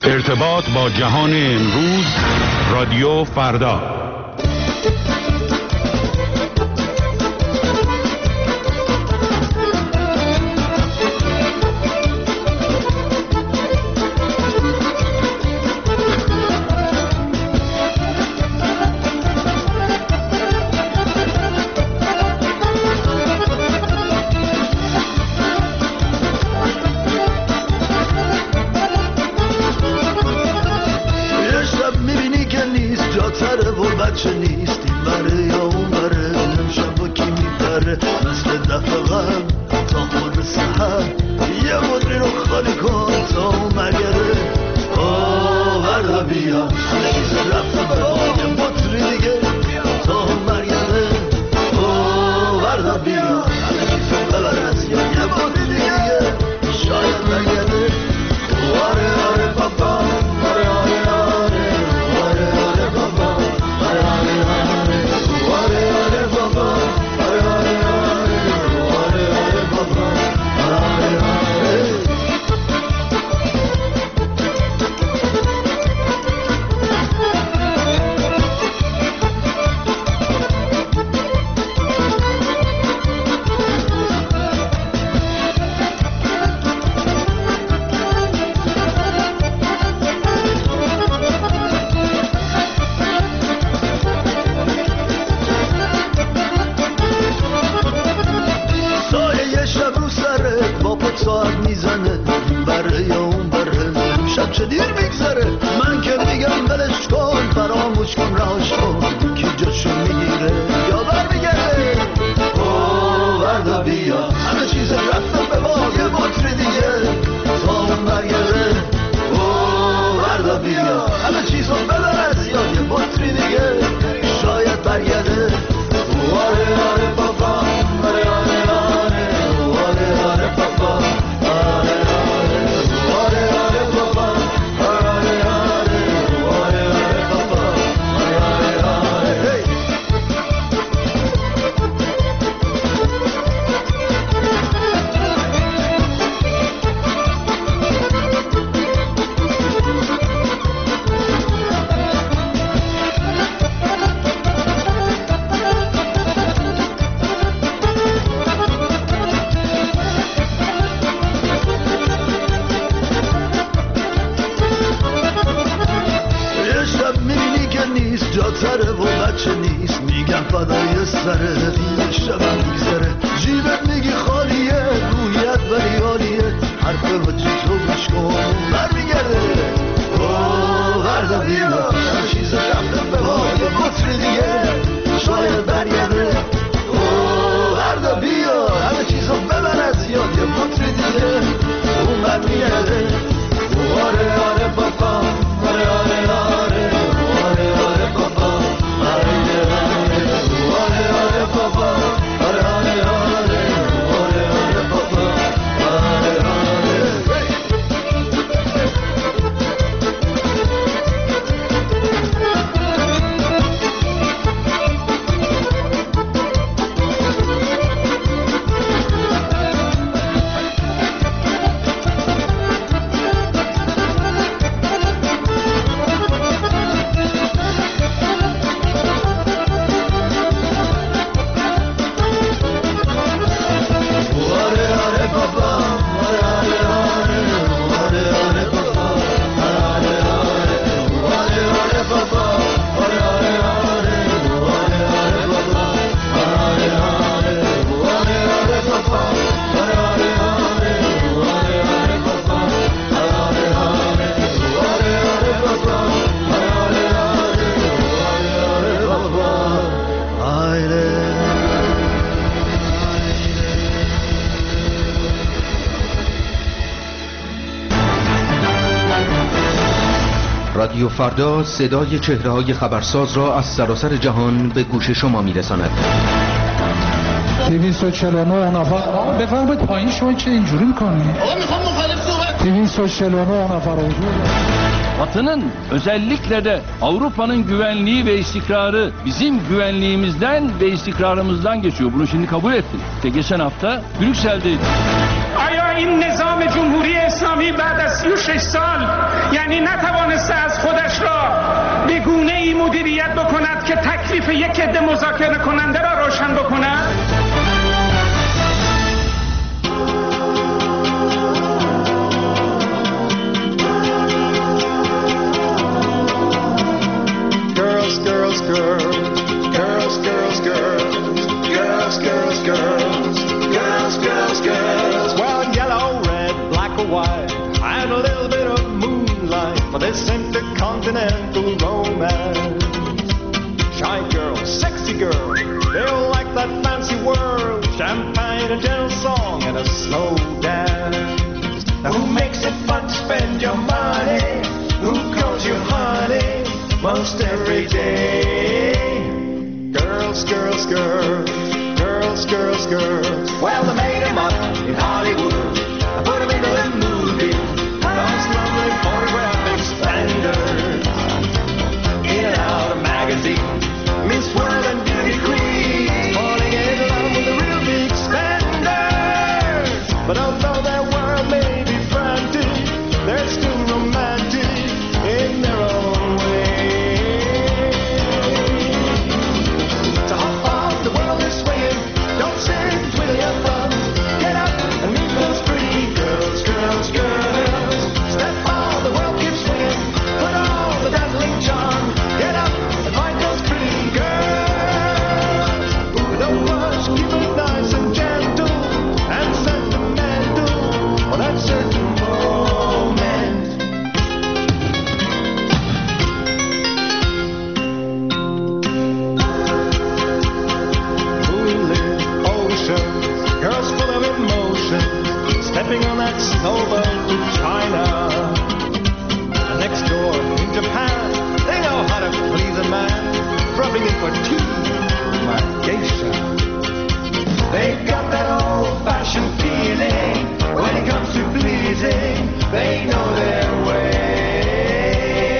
ارتباط با جهان امروز، رادیو فردا. رادیو فردا صدای چهره‌های خبرساز را از سراسر جهان به گوش شما می‌رساند. 249 نفر بفرمایید پایین. شما چه اینجوری می‌کنید؟ آقا میخوام مخالف صحبت. 249 نفر حضور. Batı'nın özellikle de Avrupa'nın güvenliği ve istikrarı bizim güvenliğimizden ve istikrarımızdan geçiyor. Bunu şimdi kabul ettik. İşte geçen hafta Brüksel'deydik. آیا این نظام جمهوری اسلامی بعد از 36 سال یعنی نتوانسته از خودش را به گونه‌ای مدیریت بکند که تکلیف یک عده مذاکره کننده را روشن بکند؟ This intercontinental romance. Shy girls, sexy girls, they all like that fancy world. Champagne, a gentle song, and a slow dance. Now who makes it fun to spend your money? Who calls you honey most every day? Girls, girls, girls, girls, girls, girls. Well, they made them up in Hollywood. I put them into the movie. Those lovely photographic standards. In and out of magazines, Miss World and Beauty Queen, falling in love with the real big spenders. But although their world may be frantic, they're still romantic in their own way. To hop off, the world is swinging. Don't sit, twiddle your thumbs. Get up and meet those pretty girls, girls, girls. Step on, the world keeps swinging. Put on the dazzling charm. Get up and find those pretty girls. Ooh, don't rush, keep it nice and gentle and sentimental for that certain moment. Moonlit oceans, girls full of emotion, stepping on that snowboat to China. Next door in Japan, they know how to please a man, dropping in for tea, my geisha. They've got that old-fashioned feeling when it comes to pleasing. They know their way.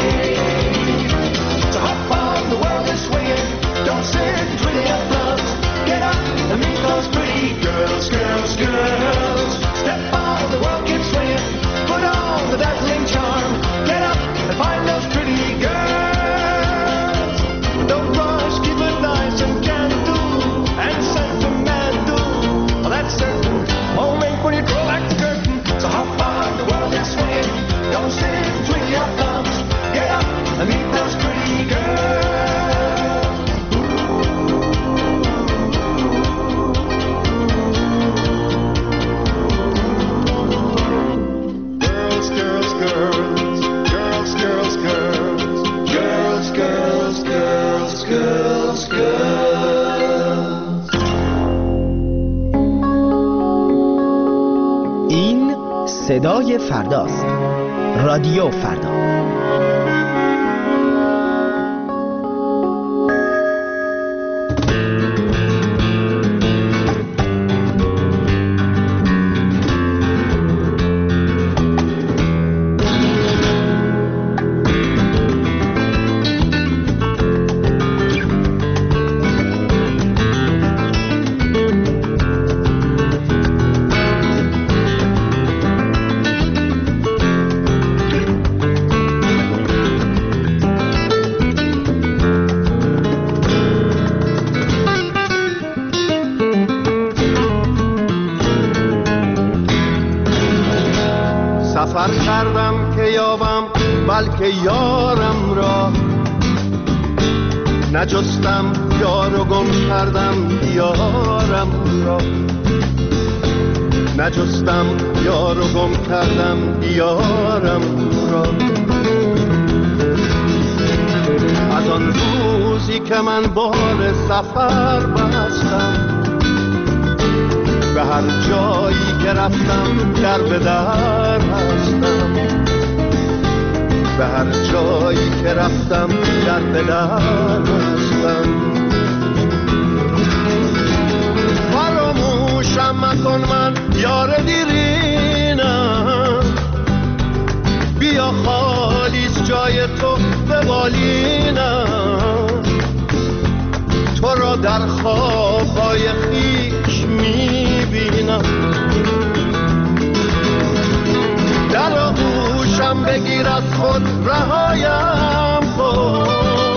So hop on, the world is swinging. Don't sit, twiddle your thumbs. Get up and meet those pretty girls, girls, girls. Step on, the world keeps swinging. Put on the dazzling charm. Get up and find those pretty girls. Don't rush, keep it nice and gentle and sentimental. Well, that certain moment when you draw back the curtain. So hop on, the world is swinging. Don't sit, twiddle your thumbs. Get up and meet those pretty girls. Girls, girls, girls, girls, girls, girls, girls, girls, girls, girls, girls. این صدای فرداست. رادیو فردا. سفر کردم که یابم بلکه یارم را، نجستم یار و گم کردم یارم را، نجستم یار و گم کردم یارم را. از آن روزی که من بار سفر بستم، به هر جایی که رفتم در به در هستم، به هر جایی که رفتم در به در هستم. فراموشم مکن من یار دیرینم، بیا خالیست جای تو به بالینم، تو را در خوابهای خویش میبینم، آغوشم بگیر از خود رهایم کن،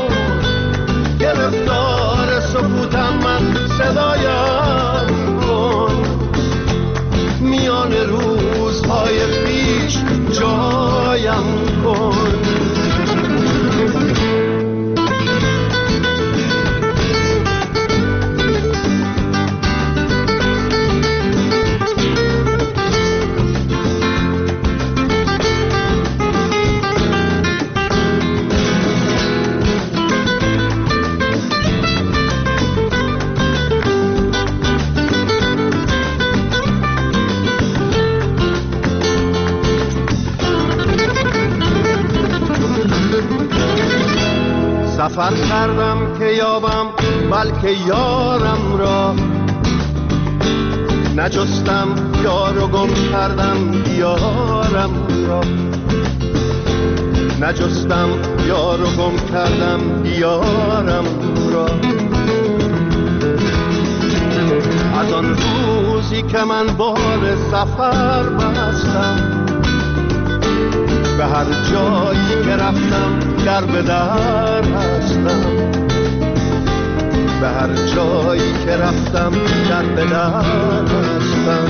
گرفتار سکوتم من صدایم کن، میان روزهای پیش جایم کن. سفر کردم که یابم بلکه یارم را، نجستم یار و گم کردم یارم را، نجستم یار و گم کردم یارم را. از آن روزی که من بار سفر بستم، به هر جایی که رفتم در به در هستم، به هر جایی که رفتم در به در هستم.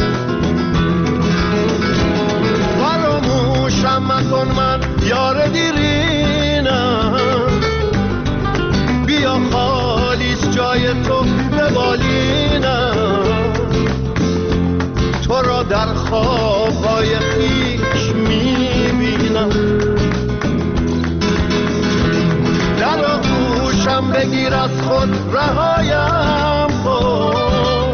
فراموشم مکن من یار دیرینم، بیا خالیست جای تو به بالینم، تو را در خوابهای خویش میبینم. در آغوشم بگیر از خود رهایم کن،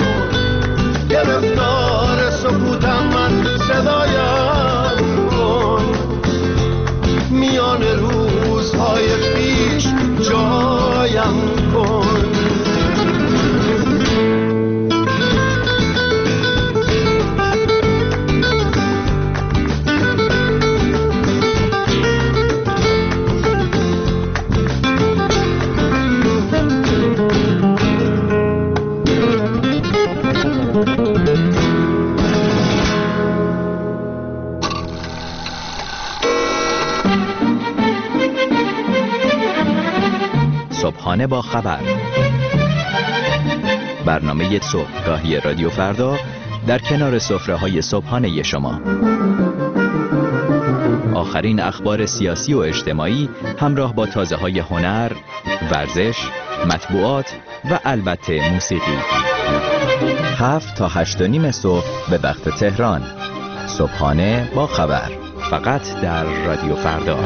گرفتار سکوتم من صدایم کن، میان روزهای پیش جایم کن. صبحانه با خبر، برنامه صبحگاهی رادیو فردا در کنار سفره‌های صبحانه شما. آخرین اخبار سیاسی و اجتماعی همراه با تازه‌های هنر، ورزش، مطبوعات و البته موسیقی. 7 تا 8:30 صبح به وقت تهران. صبحانه با خبر، فقط در رادیو فردا.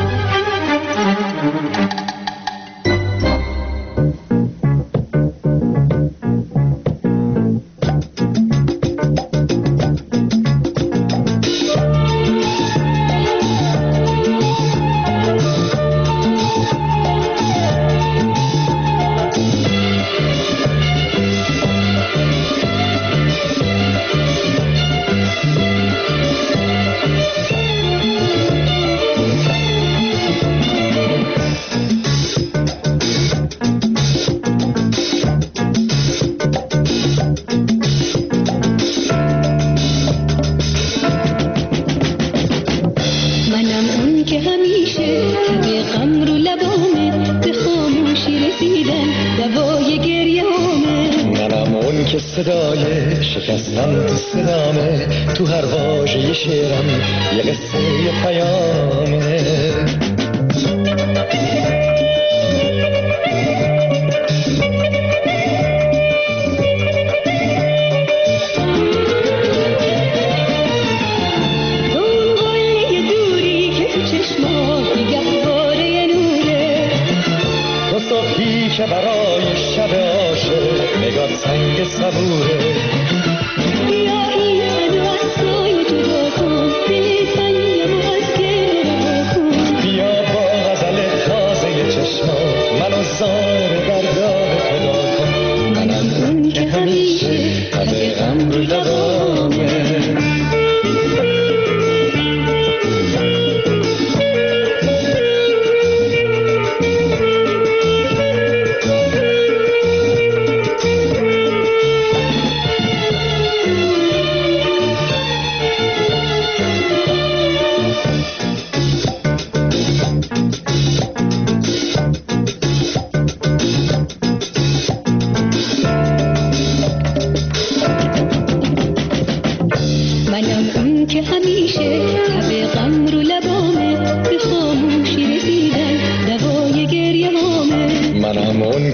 صدای شکستن تو صدامه، تو هر واژه شعرم یه قصه یه پیامه. اون قله دوری که تو چشمات گهواره نوره، تو صبحی که برای شب عاشق نگاه سنگ صبوره. بیا این تن و از سای جدا کن، دل سنگم و از گریه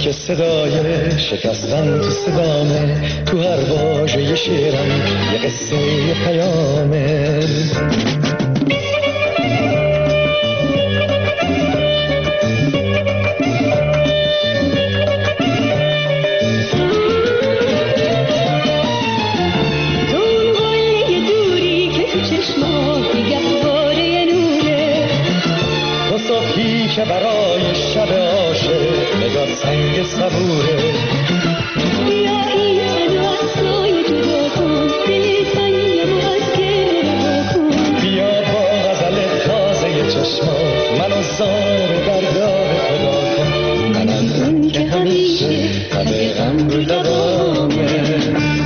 که صدای شکستن تو صدامه، تو هر واژه شعرم یه قصه پیامه. که برای شب عاشق نگاه سنگ صبوره. بیا این صدا از سایه جدا کن، دل تنگم و از گره رها کن. بیا با غزل تازه چشمات منو زار درگاه خدا کن. منم اون که همیشه همه غم رو لبامه.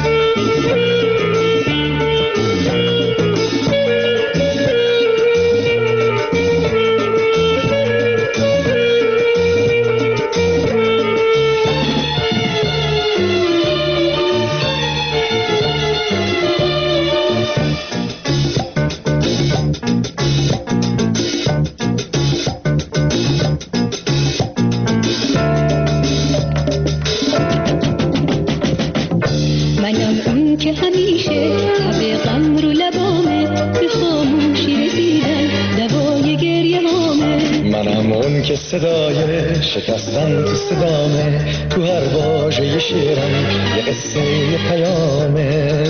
صدای شکستن تو صدامه، تو هر واژه شعرم یه قصه پیامه.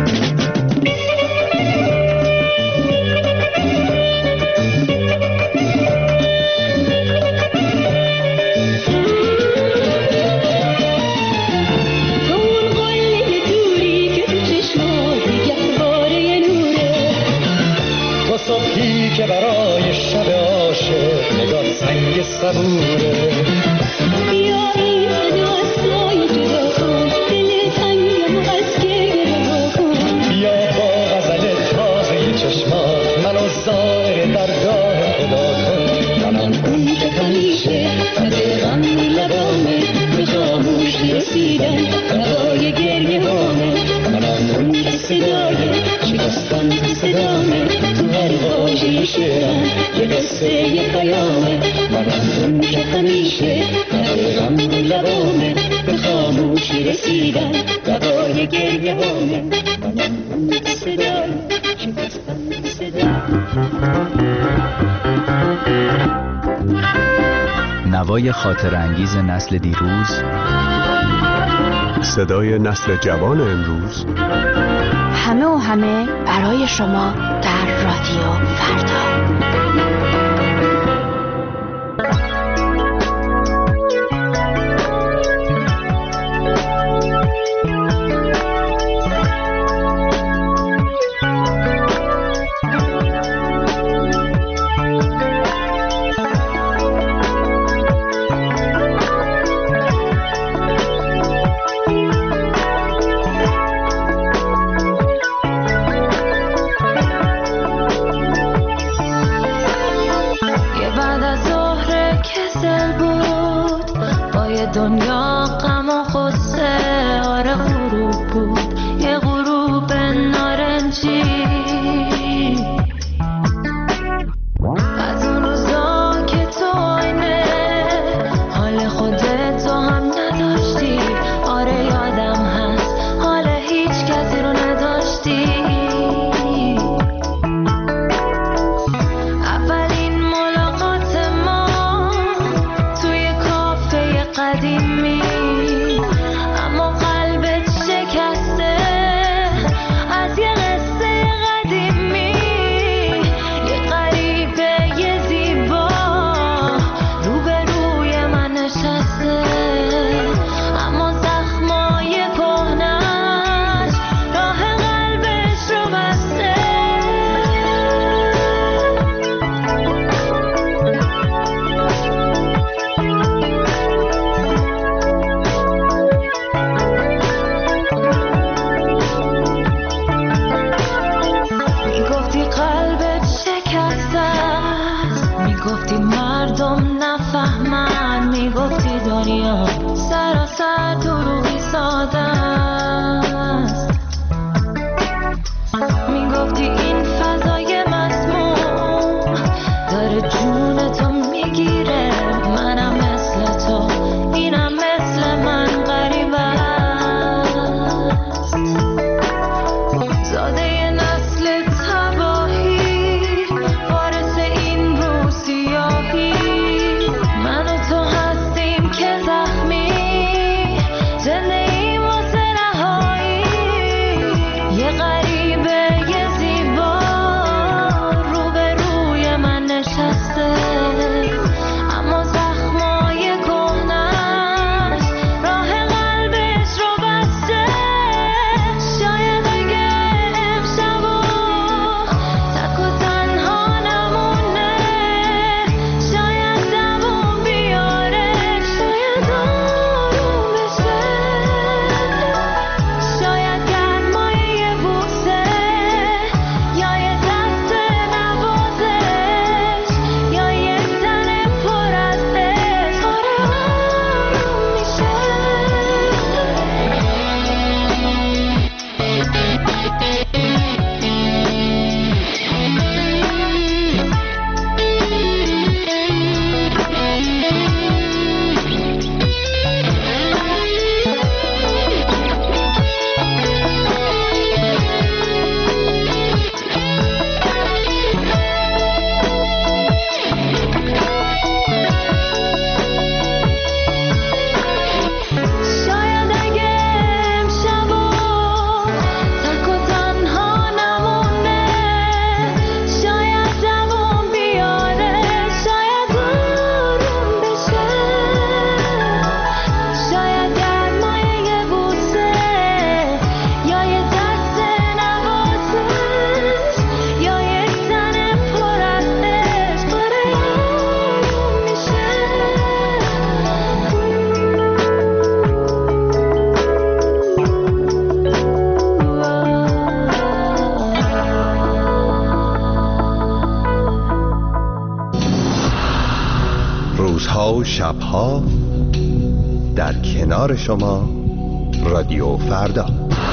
تو اون قله دوری که تو چشمات گهواره نوره. تو صبحی که برای شب عاشق نگاه سنگ صبوره. بیا این صدا از سایه جدا کن، دل تنگم و از گره رها کن. بیا با غزل تازه چشمات منو زار درگاه خدا کن. منم اون که همیشه همه غم لبامه، به خاموش رسیدن هوای گریه هامه. منم اون که صدای شکستن تو صدامه، تو هر واژه شعرم یه قصه پیامه. منم اون که همیشه همه غم لبامه، به خاموش رسیدن هوای گریه هامه. منم اون که صدای شکستن تو صدامه. نوای خاطر انگیز نسل دیروز، صدای نسل جوان امروز، همه و همه برای شما در رادیو فردا. دنیا غم و غصه آره غروب بود، یه غروب نارنجی. از اون روزا که تو آینه حال خودت تو هم نداشتی. آره یادم هست حال هیچ کسی رو نداشتی. اولین ملاقات ما توی کافه قدیمی، اما قلبت شکسته از یه قصه قدیمی. یه غریبه یه زیبا روبروی من نشسته، اما زخمای کهنش راه قلبش رو بسته. میگفتی قلبت شکسته است، میگفتی مردم نفهمن، میگفتی دنیا سراسر دروغی ساده است. میگفتی این فضای مسموم داره جون تو میگیره، منم مثل تو اینم مثل روزها و شبها در کنار شما رادیو فردا.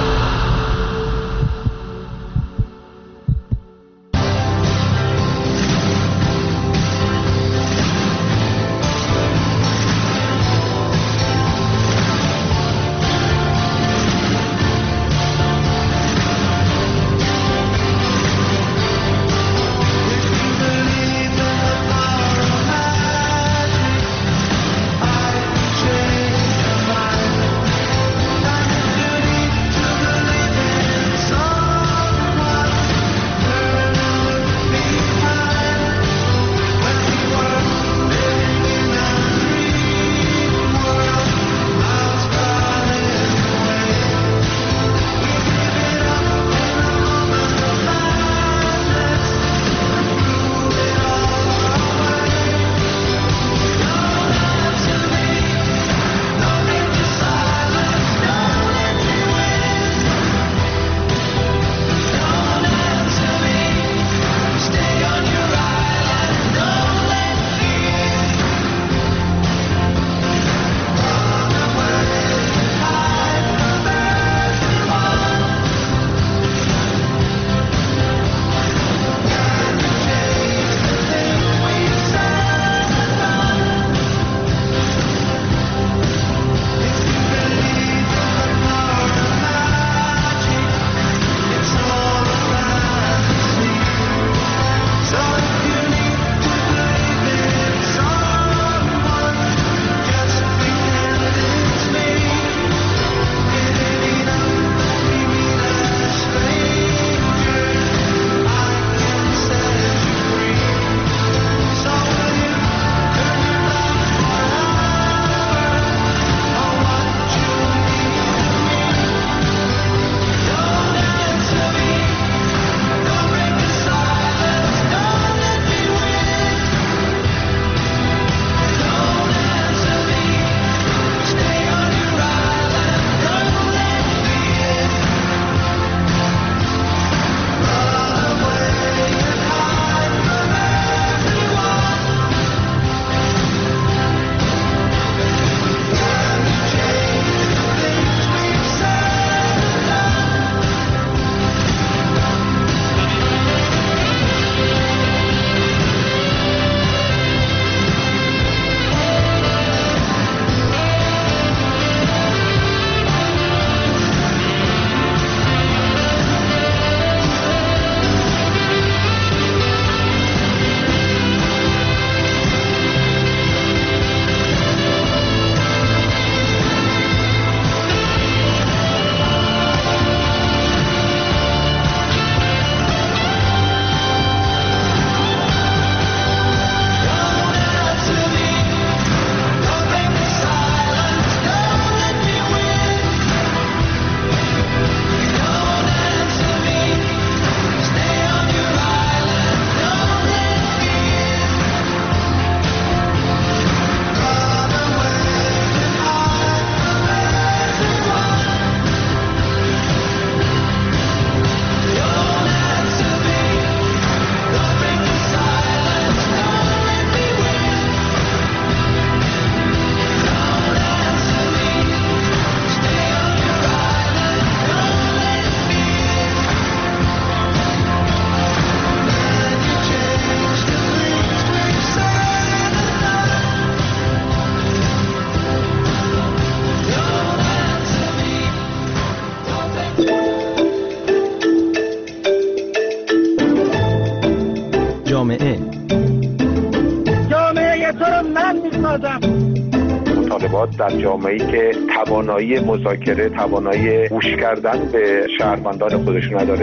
مطالبات در جامعه‌ای که توانایی مذاکره، توانایی گوش کردن به شهروندان خودشون نداره.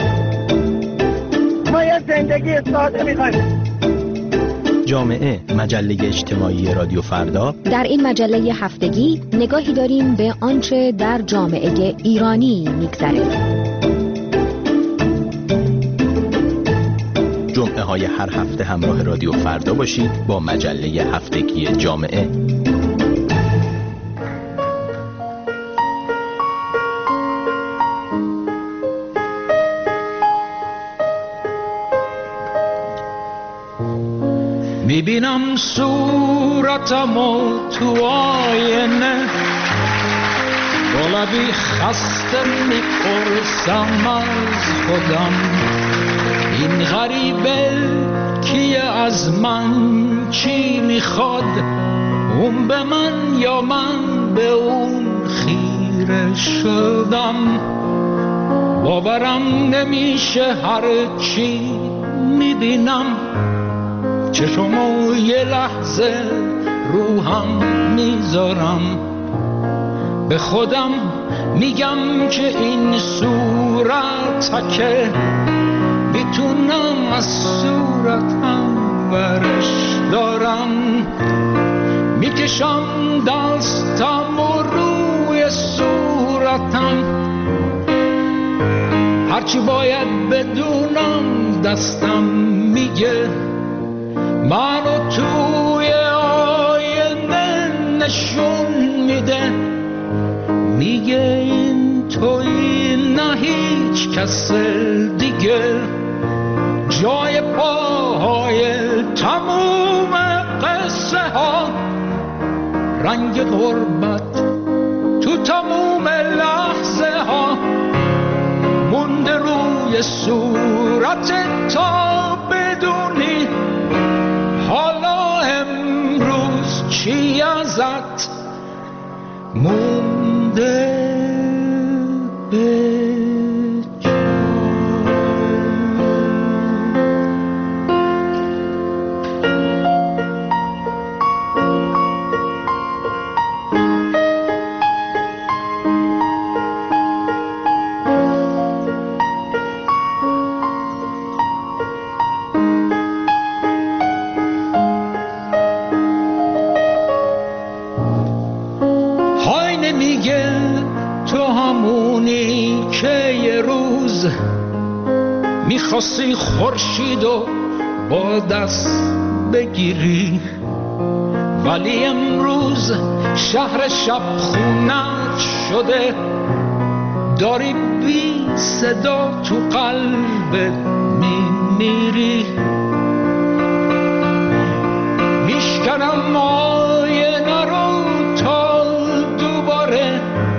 ما یه زندگی ساده می‌خوایم. جامعه، مجله اجتماعی رادیو فردا. در این مجله هفتگی نگاهی داریم به آنچه در جامعه ایرانی می‌گذره. جمعه های هر هفته همراه رادیو فردا باشید با مجله هفتگی جامعه. میبینم صورتمو تو آینه، با لبی خسته میپرسم از خودم این غریبه کیه، از من چی میخواد، اون به من یا من به اون خیره شدم. باورم نمیشه هر چی میبینم، چشمو یه لحظه روحم میذارم، به خودم میگم که این صورت که میتونم از صورتم ورش دارم. میکشم دستم و روی صورتم، هرچی باید بدونم دستم میگه، منو توی آینه نشون میده، میگه این توی نه هیچ کس دیگه، جای پاهای تموم قصه ها، رنگ غربت تو تموم لحظه ها، مونده روی صورت تا بدونی حالا امروز چی ازت مونده به میخواستی خورشیدو با دست بگیری، ولی امروز شهر شب خونت شده، داری بی صدا تو قلبت میمیری. میشکنم آینه رو تا دوباره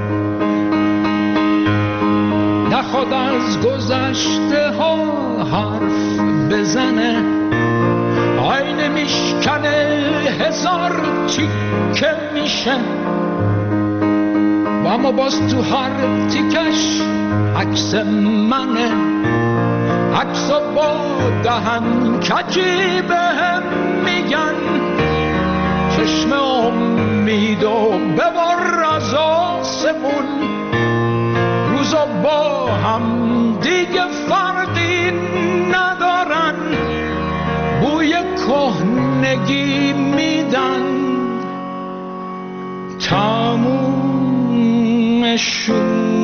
نخواد از گذشته ها حرف بزنه، آینه میشکنه هزار تیکه میشه، و اما باز تو هر تیکش عکس منه، عکس با دهن کجی بهم میگن، چشم امید و ببر از آسمون، روزا با هم دیگه فرقی ندارن، بوی کهنگی میدن تمومشون.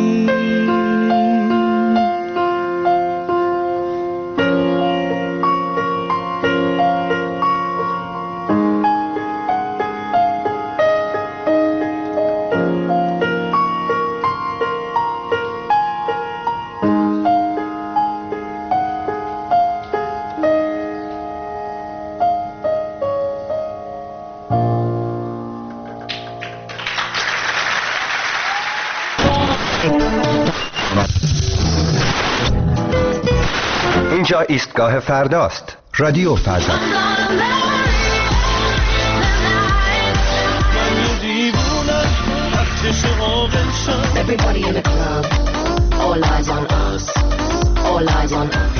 اینجا ایستگاه فرداست. رادیو فردا. Everybody in the club, all eyes on us, all eyes on us.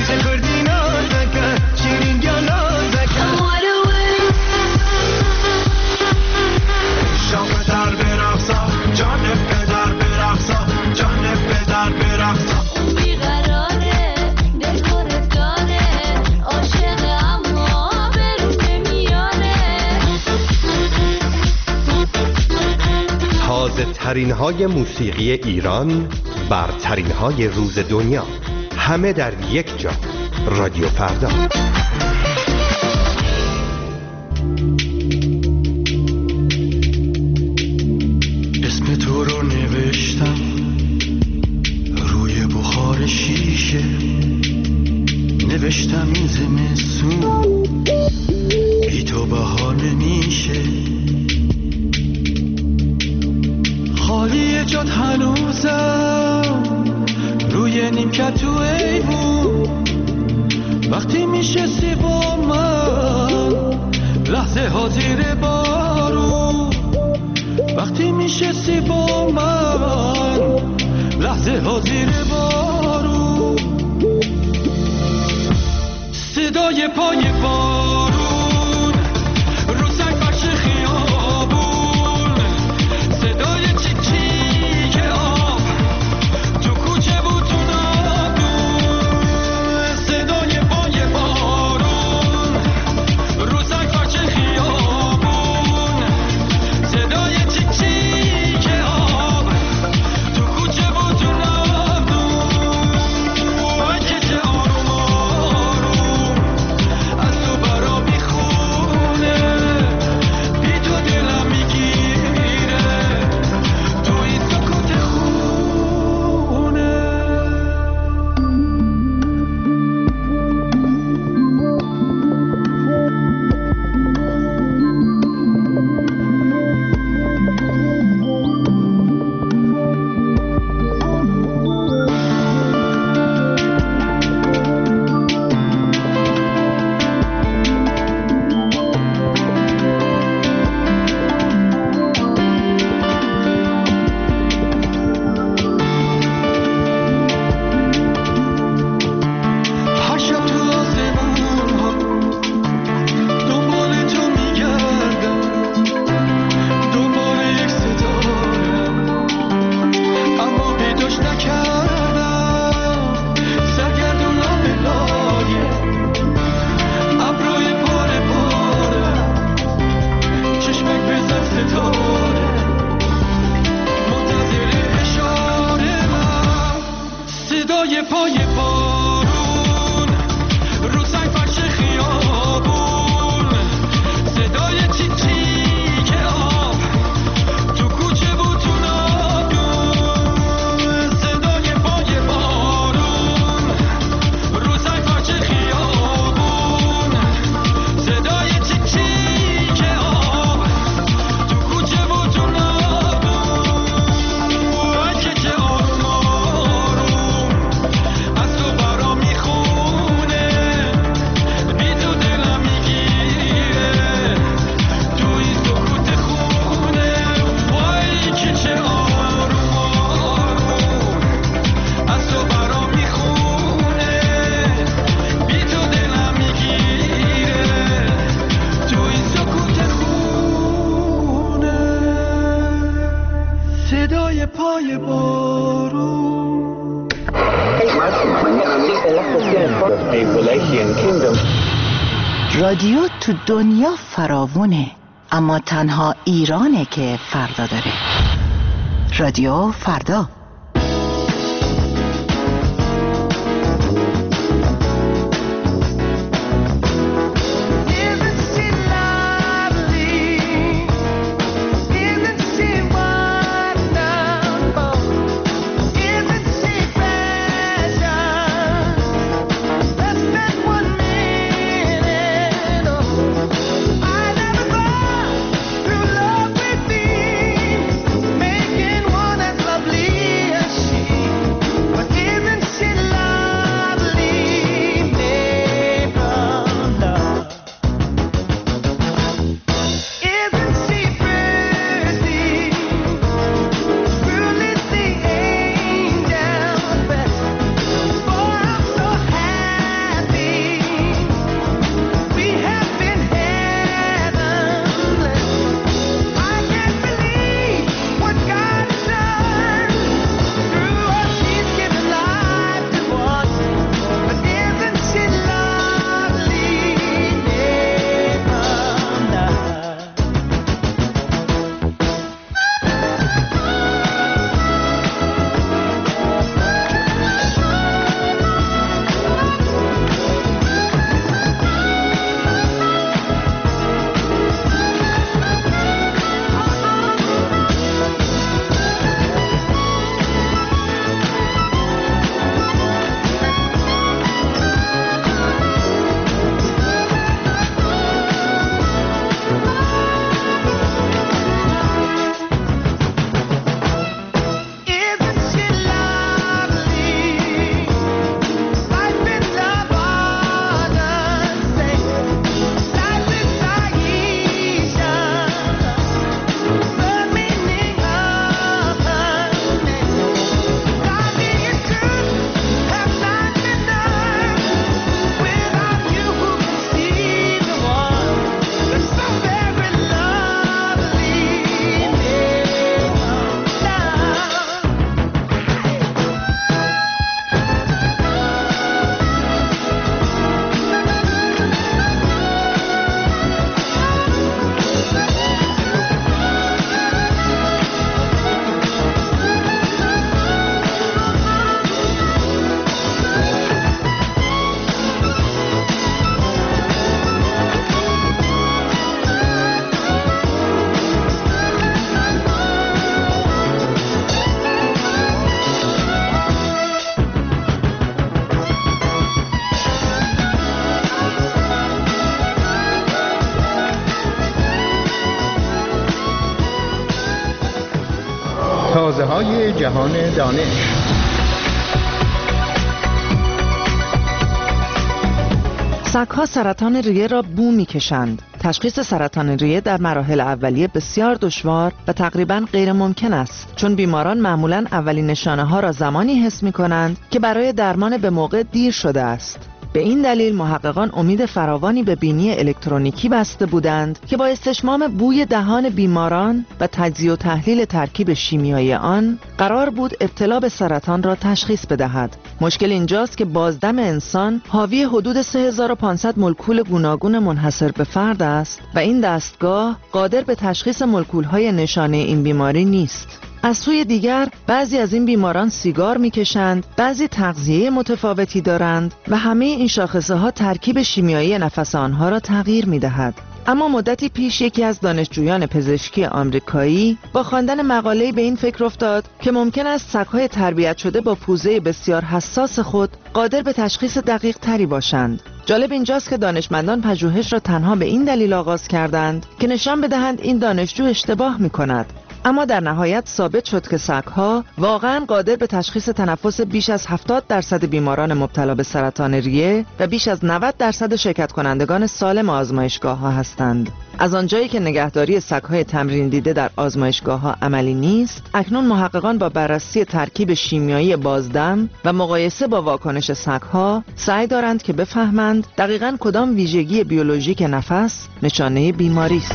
ترین های موسیقی ایران، برترین های روز دنیا، همه در یک جا. رادیو فردا. اسم تو رو نوشتم روی بخار شیشه، نوشتم این زمستون بی تو لحظه ها زیر بارون وقتی میشستی با من لحظه ها زیر بارون صدای پای بارون رو سنگ فرش خیابون صدای چیک چیک آب تو کوچه بود تو نادون صدای پای بارون رو سنگ فرش خیابون صدای چیک چیک آب تو کوچه بود تو نادون وای که چه آروم آروم از تو برا میخونه بی تو دلم میگیره تو این سکوت خونه هر شب تو آسمون ها دنبال تو میگردم دنبال یک ستارم اما پیداش نکردم سرگردونم به لایه ابروی پاره پاره چشمک بزن ستاره منتظر اشاره من صدای پای بارون رو سنگ فرش خیابون صدای چیک چیک آب تو کوچه بود تو نادون صدای پای بارون رو سنگ فرش خیابون صدای چیک چیک آب تو کوچه بود تو نادون وای که چه آروم آروم از تو برا میخونه بی تو دلم میگیره تو این سکوت خونه وای که چه آروم آروم از تو برا میخونه بی تو دلم میگیره تو این سکوت خونه صدای پای بارون رادیو تو دنیا فراوونه اما تنها ایرانه که فردا داره. رادیو فردا. Making one that's lovely. تازه‌های جهان دانش. سگ‌ها سرطان ریه را بو می‌کشند. تشخیص سرطان ریه در مراحل اولیه بسیار دشوار و تقریباً غیر ممکن است، چون بیماران معمولاً اولین نشانه‌ها را زمانی حس می‌کنند که برای درمان به موقع دیر شده است. به این دلیل محققان امید فراوانی به بینی الکترونیکی بسته بودند که با استشمام بوی دهان بیماران و تجزیه و تحلیل ترکیب شیمیایی آن قرار بود ابتلا به سرطان را تشخیص بدهد. مشکل اینجاست که بازدم انسان حاوی حدود 3500 مولکول گوناگون منحصر به فرد است و این دستگاه قادر به تشخیص مولکول‌های نشانه این بیماری نیست. از سوی دیگر بعضی از این بیماران سیگار میکشند، بعضی تغذیه متفاوتی دارند و همه این شاخصه ها ترکیب شیمیایی نفس آنها را تغییر میدهد. اما مدتی پیش یکی از دانشجویان پزشکی آمریکایی با خواندن مقاله‌ای به این فکر افتاد که ممکن است سگ‌های تربیت شده با پوزه بسیار حساس خود قادر به تشخیص دقیق تری باشند. جالب اینجاست که دانشمندان پژوهش را تنها به این دلیل آغاز کردند که نشان بدهند این دانشجو اشتباه می‌کند. اما در نهایت ثابت شد که سگ‌ها واقعاً قادر به تشخیص تنفس بیش از 70% بیماران مبتلا به سرطان ریه و بیش از 90% شرکت کنندگان سالم آزمایشگاه‌ها هستند. از آنجایی که نگهداری سگ‌های تمرین دیده در آزمایشگاه‌ها عملی نیست، اکنون محققان با بررسی ترکیب شیمیایی بازدم و مقایسه با واکنش سگ‌ها سعی دارند که بفهمند دقیقاً کدام ویژگی بیولوژیک نفس نشانه بیماری است.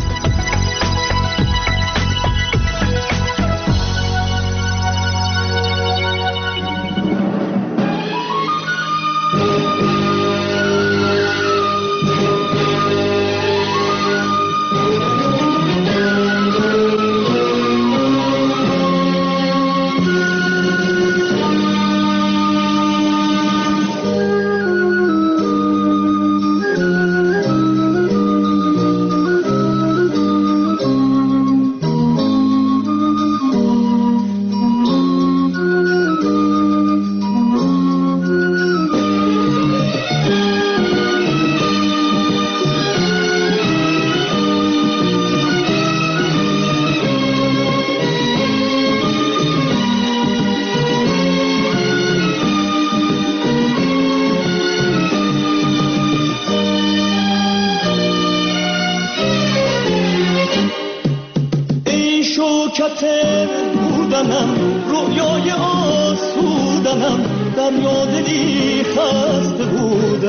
شوکت بودنم، رویای آسودنم، در یادی خسته بودم،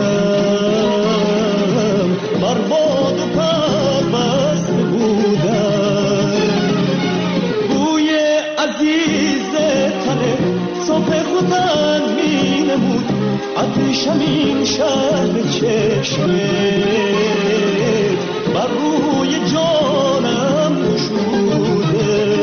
برباد و پربسته بودم. بوی عزیز تنه صبح خودم می نمود، آتیشم این شهر چشمت بر روی جانم نشوده.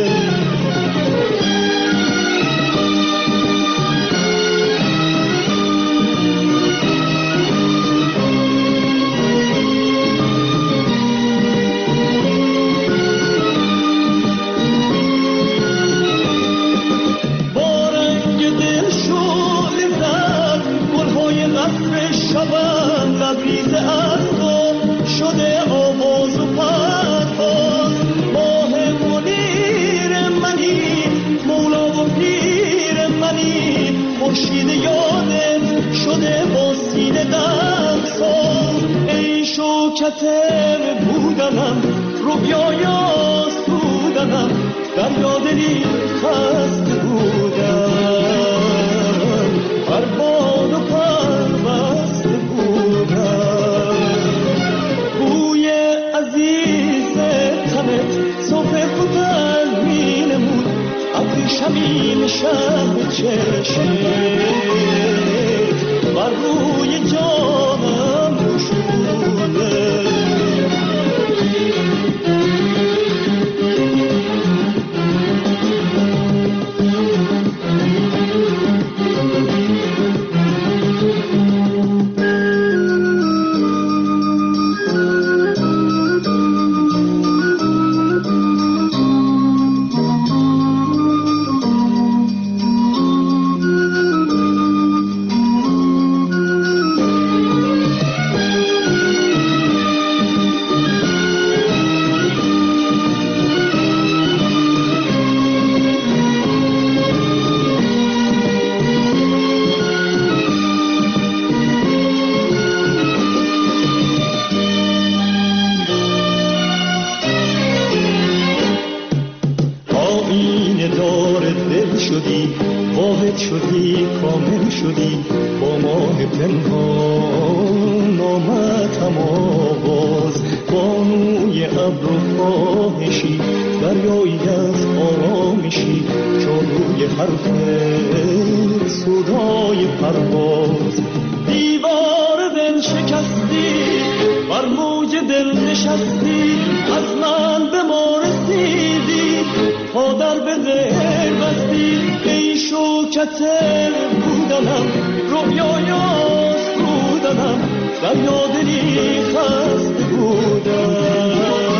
با رنگ دل شعله زد گلهای قصر شبم، لبریز از گل شده آواز و پرواز. ماه منیر منی، مولا و پیر منی، خورشید یادت شده با سینه دمساز. ای شوکت بودنم، رویای آسودنم، در یادی خسته بودم، برباد و پربسته بودم. بوی عزیز تنت صبح خودم می نمود، ابریشم این شب چشمت بر روی جانم نشوده. شدی کامل شدی با ماه پنهان آمدم آواز بانوی ابر و خواهشی دریایی از آرامشی جادوی حرفت صدای پرواز دیوار دل شکستی بر موج دل نشستی از من به ما رسیدی تا در به غیر بستی ای شوکت بودنم رویایاست بودنم در یادنی خسته بودم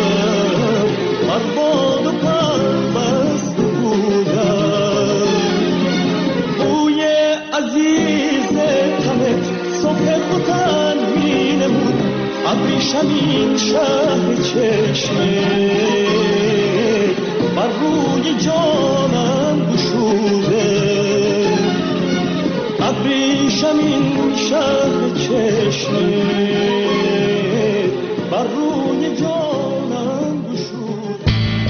باد و پربست بودم بوی عزیز تنت صبح بودن می نمود ابریشمین شهر چشمه بر روی جانم گشوده ابریشمین شهر چشمه بر روی جانم گشوده.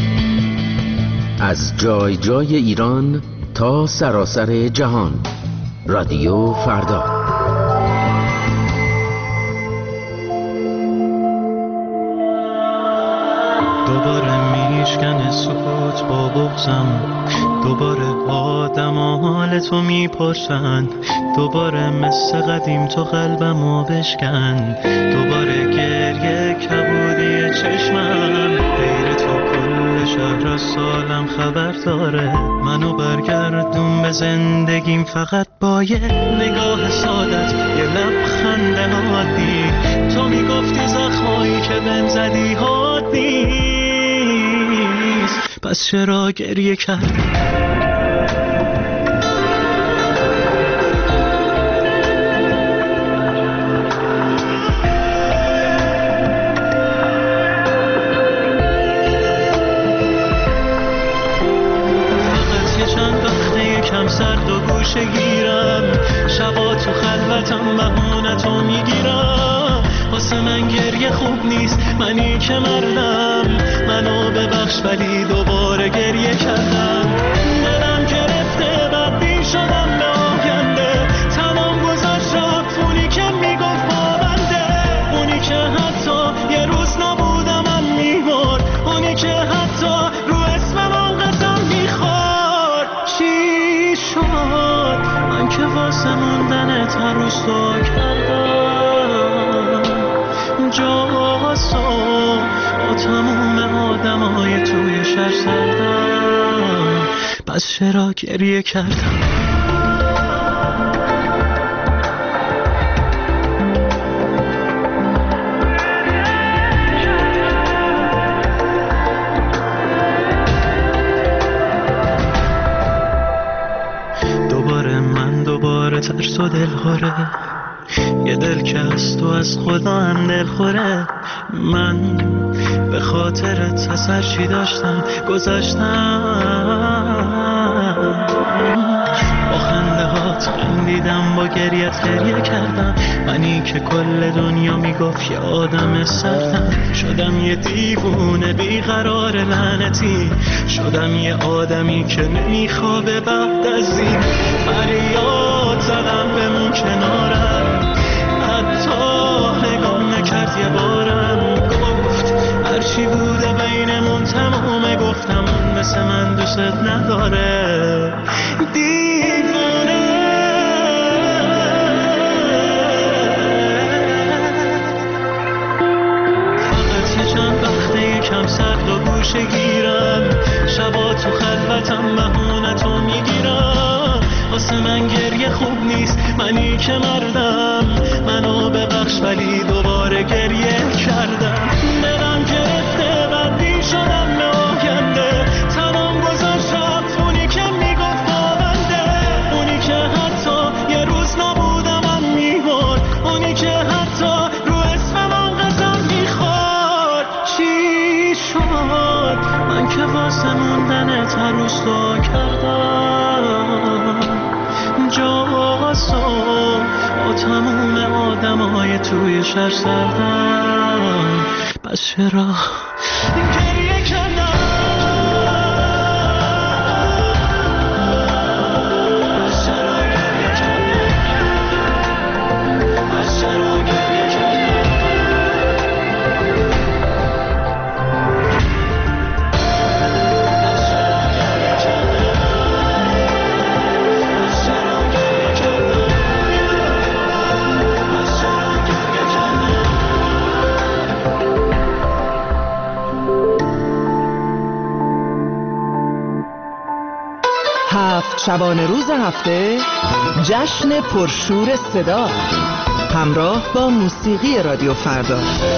از جای جای ایران تا سراسر جهان، رادیو فردا. دوباره میشکنه سکوت با بغضم، دوباره آدم حال تو میپرسن، دوباره مثل قدیم تو قلبمو بشکن، دوباره گریه کبودی چشمم، غیر تو کل شهر از سالم خبر داره، منو برگردون به زندگیم فقط با یه نگاه سادت، یه لبخند عادی، تو میگفتی زخمایی که بهم زدی عادی، پس چرا گریه کردی؟ فقط یه چند وقته یکم سرد و گوشه گیرم، شبا تو خلوتم بهونتو میگیرم، واسه من گریه خوب نیست، منی که مردم، منو ببخش ولی دوباره گریه کردم، دلم گرفته بدبین شدم به آینده، تنم گذاشت رفت اونی که میگفت پابنده، اونی که حتی یه روز نبودم من میمرد، اونی که حتی رو اسمم قسم میخورد. چی شد من که واسه موندنت هر روز دعا کردم، جاسو با تموم آدمای توی شهر سردم، پس چرا گریه کردم؟ دوباره من دوباره ترس و دلخوره، یه دل که از تو از خدا هم دل خوره، من به خاطرت اثر چی داشتم گذاشتم، با خنده هات خندیدم با گریت گریه کردم، منی که کل دنیا میگفت یه آدم سردم، شدم یه دیوونه بیقرار لعنتی، شدم یه آدمی که نمیخوابه بعد از این، فریاد زدم بمون کنارم، حتی نگام نکرد یه بارم، گفت هرچی بوده بینمون تمومه، گفتم اون مثل من دوست نداره، دیوونه. فقط یه چند وقته یکم سرد و گوشه گیرم، شبا تو خلوتم بهونتو میگیرم، واسه من گریه خوب نیست، منی که مردم، منو ببخش ولی دوباره گریه کردم، دلم گرفته بدبین شدم به آینده، تنم گذاشت رفت اونی که میگفت پابنده، اونی که حتی یه روز نبودم من میمرد، اونی که حتی رو اسمم قسم میخورد. چی شد من که واسه موندنت هر روز دعا کردم، جاسو با تموم آدمای توی شهر سردم، پس چرا گریه کردم؟ 7 شبانه روز هفته جشن پرشور صدا همراه با موسیقی رادیو فردا.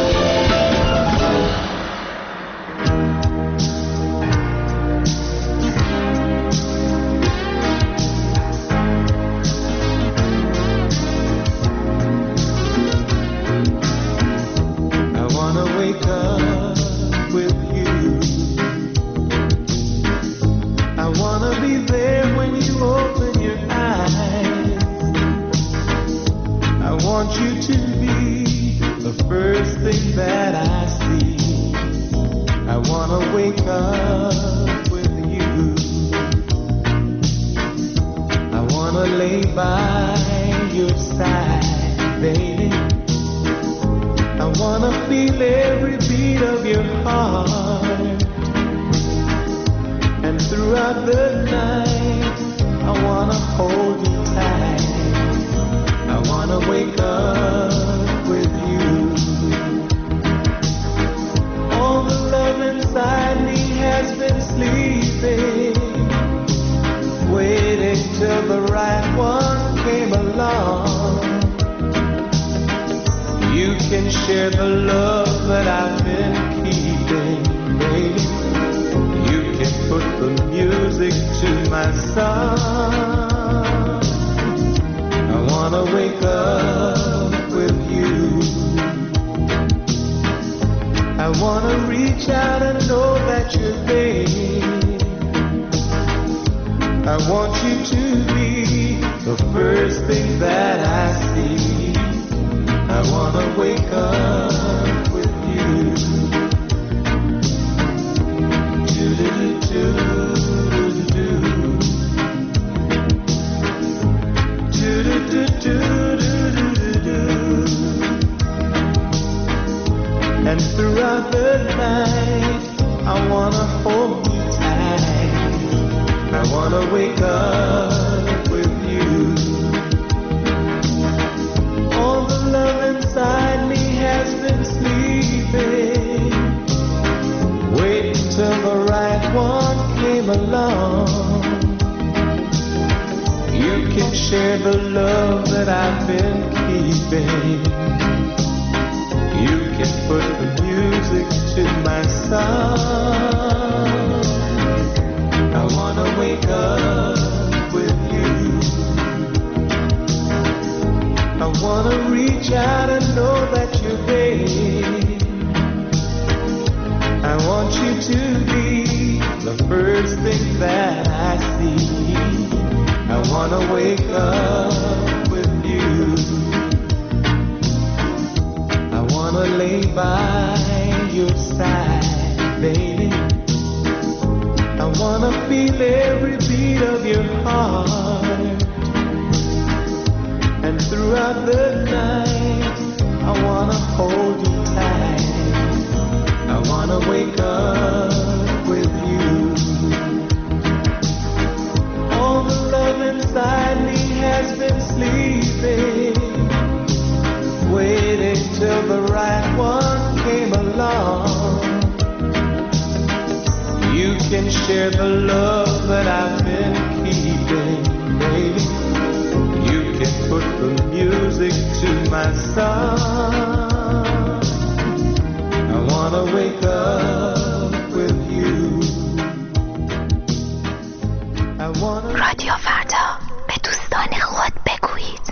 رادیو فردا به دوستان خود بگویید.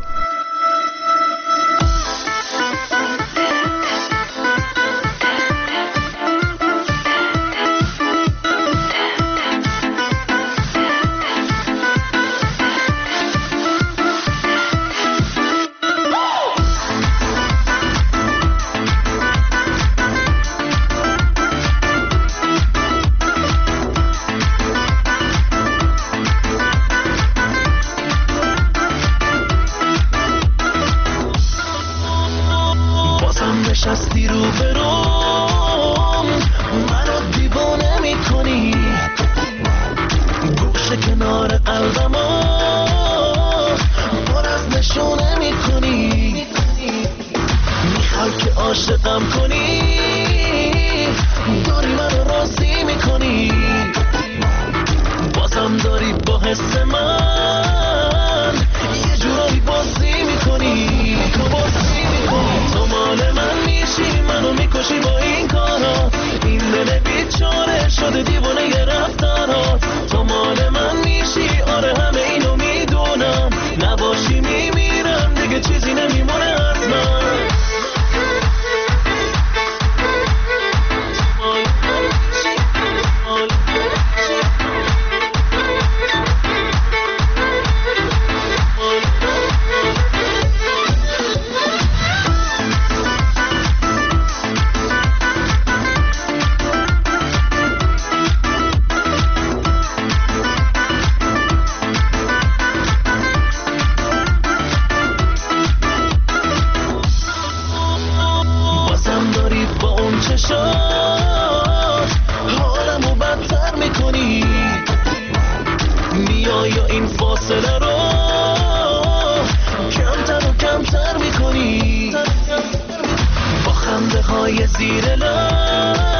شده دیوانه ی رفتارات. تو مال من میشی آره همه اینو میدونم، نباشی میمیرم دیگه چیزی نمیمونه از من. حالمو بدتر میکنی، میای یا این فاصله رو کمتر و کمتر میکنی، با خنده های زیر لب